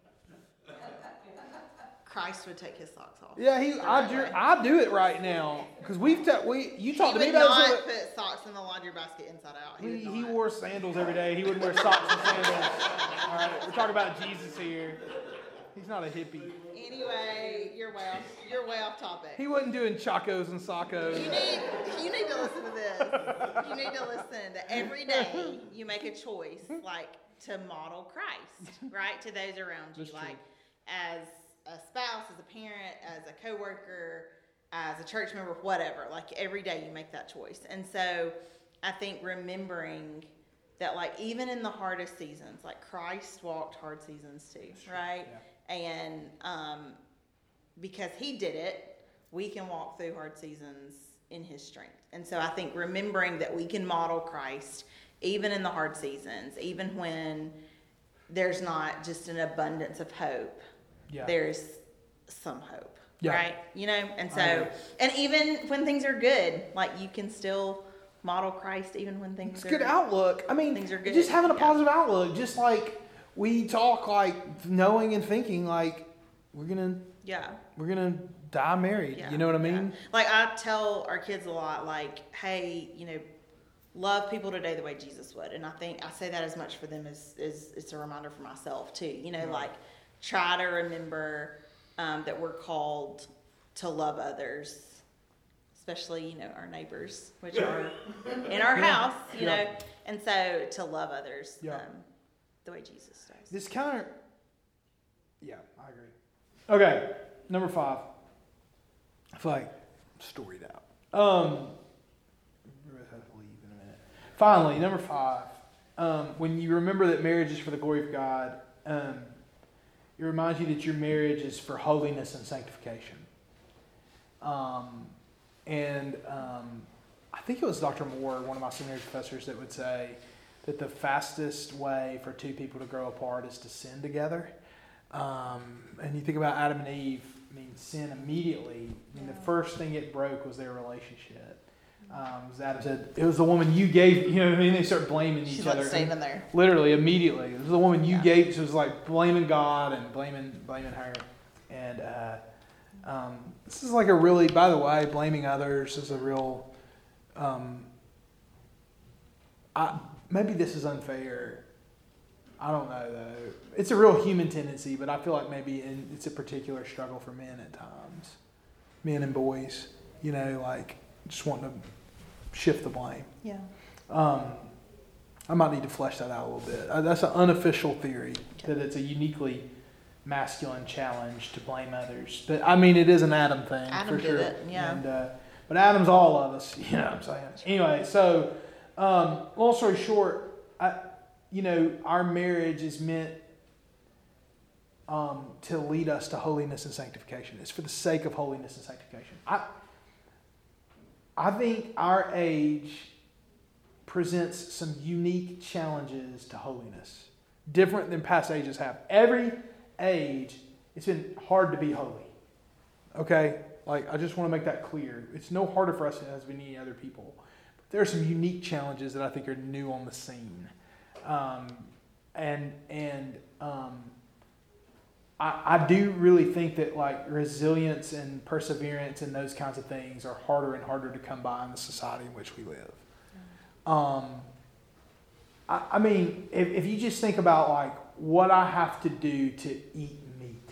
Christ would take his socks off. Yeah, he. I do. I do it right now because we've. Ta- we. You talked to me about it. He would would not put socks in the laundry basket inside out. He, He, he, he wore sandals every day. He wouldn't wear socks and sandals. All right, we're talking about Jesus here. He's not a hippie. Anyway, you're way off. You're way off topic. He wasn't doing chacos and sockos. You need. You need to listen to this. You need to listen that every day you make a choice, like to model Christ, right, to those around you, That's like true. as a spouse, as a parent, as a coworker, as a church member, whatever. Like every day you make that choice. And so I think remembering that, like, even in the hardest seasons, like Christ walked hard seasons too, right? Yeah. And um, because he did it, we can walk through hard seasons in his strength. And so I think remembering that we can model Christ even in the hard seasons, even when there's not just an abundance of hope. Yeah. There's some hope, yeah. right? You know, and so, and even when things are good, like you can still model Christ even when things it's are good. It's good outlook. I mean, things are good. Just having a yeah. positive outlook, just like we talk, like knowing and thinking, like we're gonna, yeah, we're gonna die married. Yeah. You know what I mean? Yeah. Like I tell our kids a lot, like, hey, you know, love people today the way Jesus would, and I think I say that as much for them as, as it's a reminder for myself too. You know, right. like. Try to remember um, that we're called to love others, especially, you know, our neighbors, which are in our yeah. house, you yeah. know, and so to love others yeah. um, the way Jesus does. This kind of, yeah, I agree. Okay, number five. I feel like storied out. Um, we're going to have to leave in a minute. Finally, number five. Um, when you remember that marriage is for the glory of God, um, it reminds you that your marriage is for holiness and sanctification. Um, and um, I think it was Doctor Moore, one of my seminary professors, that would say that the fastest way for two people to grow apart is to sin together. Um, and you think about Adam and Eve, I mean, sin immediately. I mean, the first thing it broke was their relationship. Um, as Adam said, it was the woman you gave, you know what I mean? They start blaming She's each like other. standing there. Literally, immediately. It was the woman you Yeah. gave, so it was like blaming God and blaming blaming her. And uh, um, this is like a really, by the way, blaming others is a real, um, I, maybe this is unfair. I don't know, though. It's a real human tendency, but I feel like maybe in, it's a particular struggle for men at times. Men and boys, you know, like just wanting to shift the blame. Yeah. Um, I might need to flesh that out a little bit. Uh, that's an unofficial theory, that it's a uniquely masculine challenge to blame others. But I mean, it is an Adam thing. Adam for did sure. it, yeah. And, uh, but Adam's all of us, you know what I'm saying? Anyway, so um, long story short, I, you know, our marriage is meant um, to lead us to holiness and sanctification. It's for the sake of holiness and sanctification. I, I think our age presents some unique challenges to holiness, different than past ages have. Every age, it's been hard to be holy. Okay? Like, I just want to make that clear. It's no harder for us than it has been any other people. But there are some unique challenges that I think are new on the scene. Um, and and um, I, I do really think that, like, resilience and perseverance and those kinds of things are harder and harder to come by in the society in which we live. Um, I, I mean, if, if you just think about, like, what I have to do to eat meat,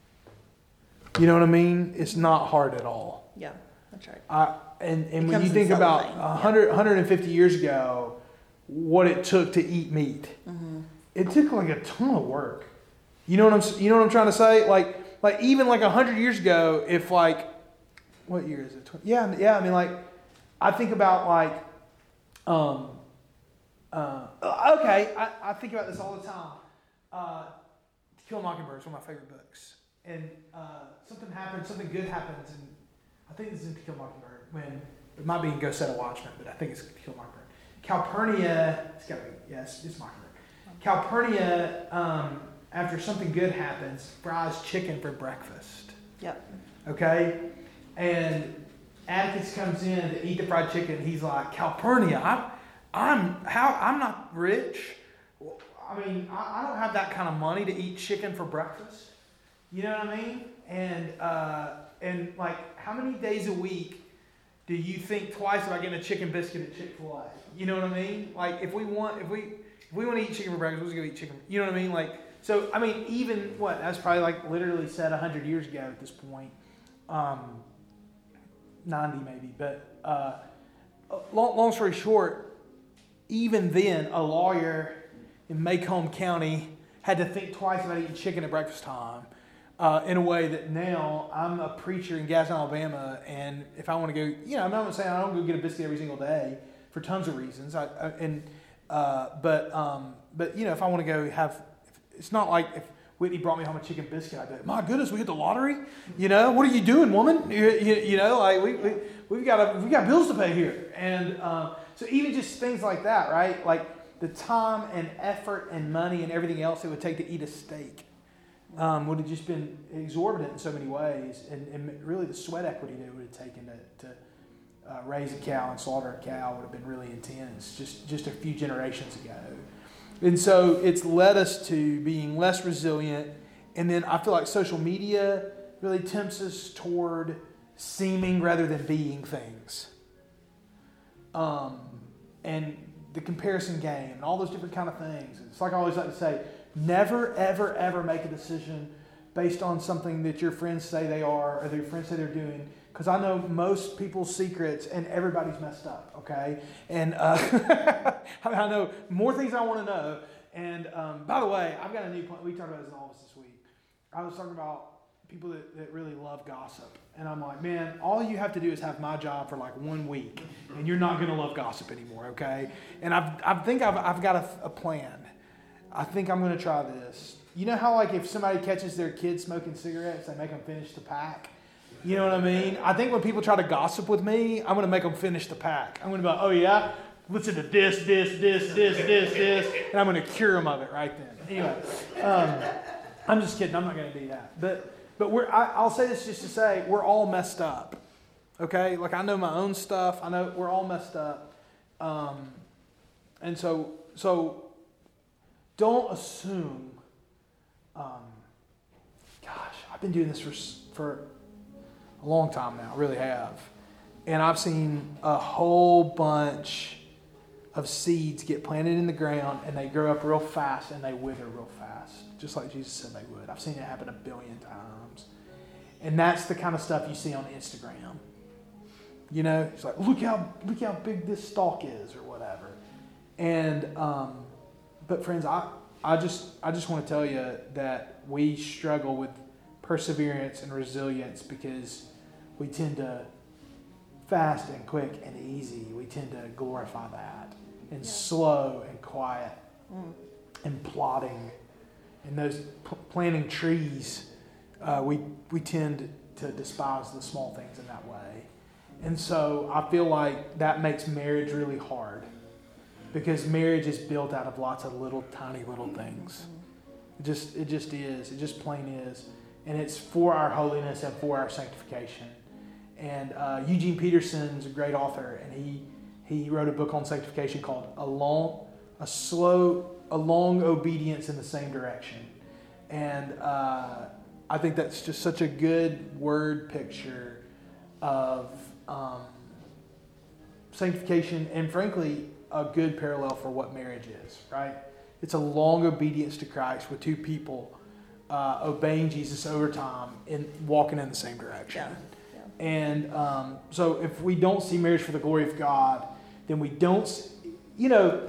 you know what I mean? It's not hard at all. Yeah, that's right. I, and and It when you comes in think about cellophane, one hundred, one hundred fifty years ago, what it took to eat meat, Mm-hmm. it took like a ton of work. You know what I'm you know what I'm trying to say? Like like even like one hundred years ago, if like, what year is it? Yeah, yeah. I mean, like, I think about like, um, uh, okay, I, I think about this all the time. Uh, To Kill a Mockingbird is one of my favorite books. And uh, something happens, something good happens, and I think this is in To Kill a Mockingbird, when, it might be in Go Set a Watchman, but I think it's To Kill a Mockingbird. Calpurnia, it's gotta be, yes, it's Mockingbird. Calpurnia, um, after something good happens, fries chicken for breakfast. Yep. Okay? And Atticus comes in to eat the fried chicken. He's like, Calpurnia, I'm, I'm, how, I'm not rich. I mean, I, I don't have that kind of money to eat chicken for breakfast. You know what I mean? And, uh, and like, how many days a week do you think twice about getting a chicken biscuit at Chick-fil-A? You know what I mean? Like, if we want, if we, if we want to eat chicken for breakfast, we're just going to eat chicken. You know what I mean? Like, so, I mean, even, what, that's probably like literally said one hundred years ago at this point. Um, ninety maybe. But uh, long, long story short, even then, a lawyer in Macomb County had to think twice about eating chicken at breakfast time. Uh, in a way that now I'm a preacher in Gadsden, Alabama, and if I want to go, you know, I'm not saying I don't go get a biscuit every single day for tons of reasons. I, I and uh, but um, but you know, if I want to go have, it's not like if Whitney brought me home a chicken biscuit, I'd be like, my goodness, we hit the lottery. You know, what are you doing, woman? You, you, you know, like we, we we've got a, we got bills to pay here, and uh, so even just things like that, right? Like the time and effort and money and everything else it would take to eat a steak. Um, would have just been exorbitant in so many ways, and, and really the sweat equity that it would have taken to, to uh, raise a cow and slaughter a cow would have been really intense just, just a few generations ago. And so it's led us to being less resilient, and then I feel like social media really tempts us toward seeming rather than being things. Um, and the comparison game and all those different kind of things. It's like I always like to say, never, ever, ever make a decision based on something that your friends say they are or their friends say they're doing. Because I know most people's secrets and everybody's messed up, okay? And uh, I know more things I want to know. And um, by the way, I've got a new plan. We talked about this in the office this week. I was talking about people that, that really love gossip. And I'm like, man, all you have to do is have my job for like one week, and you're not going to love gossip anymore, okay? And I've, I think I've, I've got a, a plan. I think I'm going to try this. You know how like if somebody catches their kid smoking cigarettes, they make them finish the pack? You know what I mean? I think when people try to gossip with me, I'm going to make them finish the pack. I'm going to be like, oh yeah? Listen to this, this, this, this, this, this, and I'm going to cure them of it right then. Anyway, um, I'm just kidding. I'm not going to do that. But but we're. I, I'll say this just to say we're all messed up. Okay, like I know my own stuff. I know we're all messed up, um, and so so don't assume. Um, gosh, I've been doing this for for a long time now. I really have, and I've seen a whole bunch of seeds get planted in the ground, and they grow up real fast and they wither real fast, just like Jesus said they would. I've seen it happen a billion times. And that's the kind of stuff you see on Instagram. You know, it's like, look how look how big this stalk is or whatever. And um, but friends, I, I just I just want to tell you that we struggle with perseverance and resilience because we tend to fast and quick and easy. We tend to glorify that. And yeah. slow and quiet mm. and plodding and those p- planting trees, uh, we we tend to despise the small things in that way. And so I feel like that makes marriage really hard because marriage is built out of lots of little tiny little things. It just it just is. It just plain is. And it's for our holiness and for our sanctification. And uh, Eugene Peterson's a great author, and he He wrote a book on sanctification called A Long, a Slow, a Long Obedience in the Same Direction. And uh, I think that's just such a good word picture of um, sanctification and, frankly, a good parallel for what marriage is, right? It's a long obedience to Christ with two people uh, obeying Jesus over time and walking in the same direction. Yeah. Yeah. And um, so if we don't see marriage for the glory of God, then we don't, you know,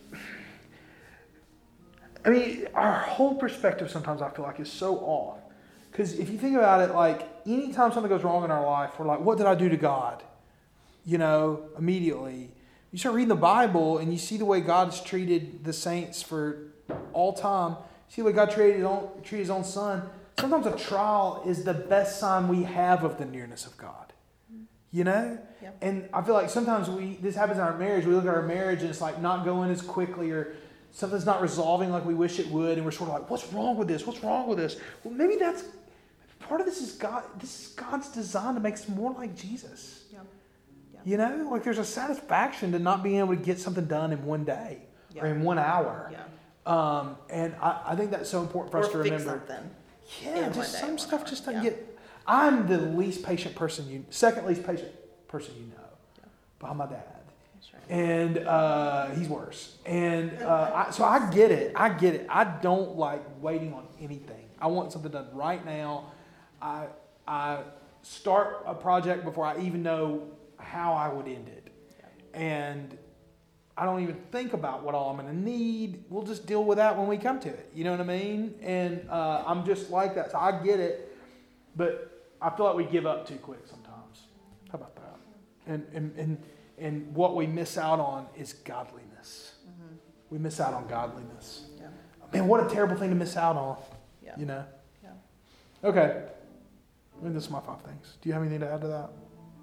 I mean, our whole perspective sometimes I feel like is so off. Because if you think about it, like, anytime something goes wrong in our life, we're like, what did I do to God? You know, immediately. You start reading the Bible and you see the way God has treated the saints for all time. You see the way God treated his own, treated his own son. Sometimes a trial is the best sign we have of the nearness of God. You know? Yep. And I feel like sometimes we this happens in our marriage. We look at our marriage and it's like not going as quickly or something's not resolving like we wish it would. And we're sort of like, what's wrong with this? What's wrong with this? Well, maybe that's, part of this is God. This is God's design to make us more like Jesus. Yep. Yep. You know? Like there's a satisfaction to not being able to get something done in one day yep. or in one hour. Yep. Um, and I, I think that's so important for or us to remember. Something yeah, just some stuff just doesn't yeah. get... I'm the least patient person you, second least patient person you know, yeah. behind my dad. That's right. And uh, he's worse. And uh, I, so I get it. I get it. I don't like waiting on anything. I want something done right now. I I start a project before I even know how I would end it. Yeah. And I don't even think about what all I'm going to need. We'll just deal with that when we come to it. You know what I mean? And uh, I'm just like that. So I get it. But I feel like we give up too quick sometimes. How about that? And and and, and what we miss out on is godliness. Mm-hmm. We miss out on godliness. Yeah. Man, what a terrible thing to miss out on. Yeah. You know? Yeah. Okay. I mean, this is my five things. Do you have anything to add to that?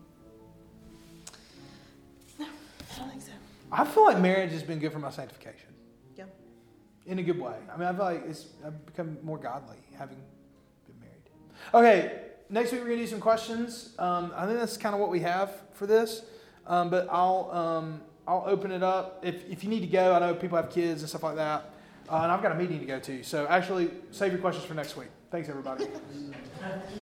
No, I don't think so. I feel like marriage has been good for my sanctification. Yeah. In a good way. I mean, I feel like it's I've become more godly having been married. Okay. Next week we're going to do some questions. Um, I think that's kind of what we have for this. Um, but I'll um, I'll open it up. If if you need to go, I know people have kids and stuff like that. Uh, and I've got a meeting to go to. So actually, save your questions for next week. Thanks, everybody.